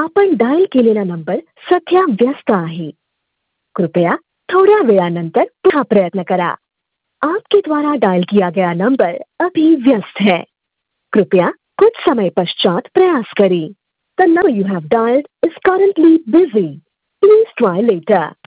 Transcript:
आपण डायल केलेला नंबर सध्या व्यस्त आहे. कृपया थोड्या वेळानंतर पुन्हा प्रयत्न करा. आपके द्वारा डायल किया गया नंबर अभी व्यस्त है. कृपया कुछ समय पश्चात प्रयास करें. The number you have dialed is currently busy. Please try later.